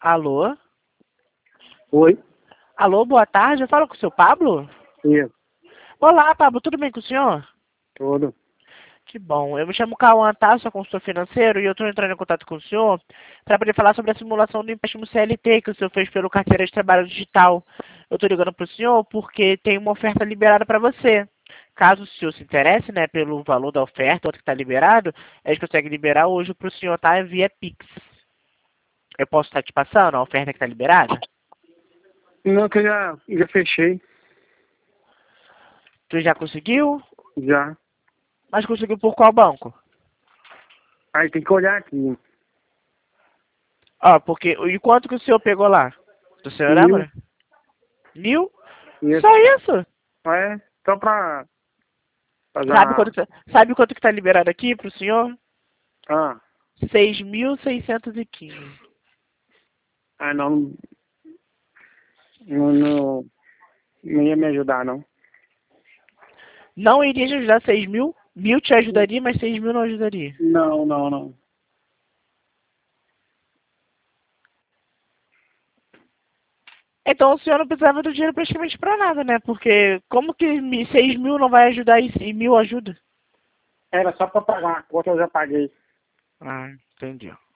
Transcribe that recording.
Alô? Oi? Alô, boa tarde. Eu falo com o seu Pablo? Isso, Olá, Pablo. Tudo bem com o senhor? tudo. Que bom. Eu me chamo Cauã, tá? Sou consultor financeiro e eu estou entrando em contato com o senhor para poder falar sobre a simulação do empréstimo CLT que o senhor fez pelo Carteira de Trabalho Digital. Eu estou ligando para o senhor porque tem uma oferta liberada para você. Caso o senhor se interesse, né, pelo valor da oferta, outro que está liberado, a gente consegue liberar hoje para o senhor, tá? Via Pix. Eu posso estar te passando a oferta que está liberada? Não, que eu já fechei. Tu já conseguiu? Já. Mas conseguiu por qual banco? Aí tem que olhar aqui. Ó, porque... E quanto que o senhor pegou lá? Do senhor 1.000. lembra? 1.000? Isso. Só isso? É, só pra fazer Sabe uma... quanto que tá liberado aqui pro senhor? Ah, 6.615. não, não ia me ajudar, não. Não iria te ajudar 6.000? 1.000 te ajudaria, mas 6.000 não ajudaria. Não. Então o senhor não precisava do dinheiro praticamente pra nada, né? Porque como que 6.000 não vai ajudar e 1.000 ajuda? Era só pra pagar uma conta, eu já paguei. Ah, entendi.